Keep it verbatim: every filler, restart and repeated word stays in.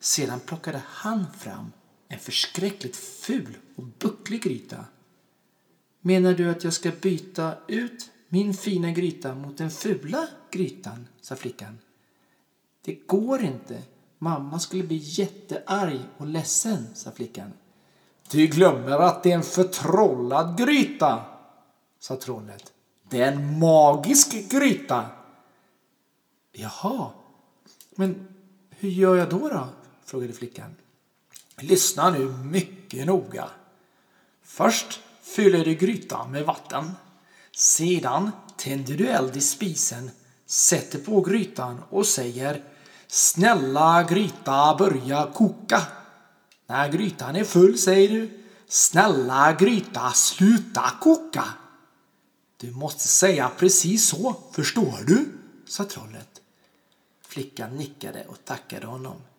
Sedan plockade han fram en förskräckligt ful och bucklig gryta. Menar du att jag ska byta ut min fina gryta mot den fula grytan, sa flickan. Det går inte. Mamma skulle bli jättearg och ledsen, sa flickan. Du glömmer att det är en förtrollad gryta, sa trollet. Det är en magisk gryta. Jaha, men hur gör jag då då? Frågade flickan. Lyssna nu mycket noga. Först fyller du grytan med vatten. Sedan tänder du eld i spisen, sätter på grytan och säger: snälla gryta, börja koka. När grytan är full säger du: snälla gryta, sluta koka. Du måste säga precis så, förstår du? Sa trollet. Flickan nickade och tackade honom.